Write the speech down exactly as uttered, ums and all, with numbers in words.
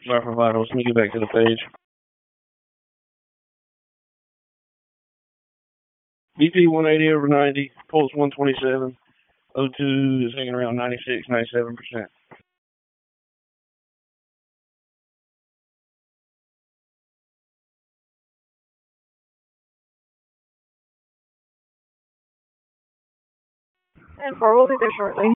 Vital vitals. Let me get back to the page. B P one eighty over ninety, pulse one twenty-seven, O two is hanging around ninety-six, ninety-seven percent. And four will be there shortly.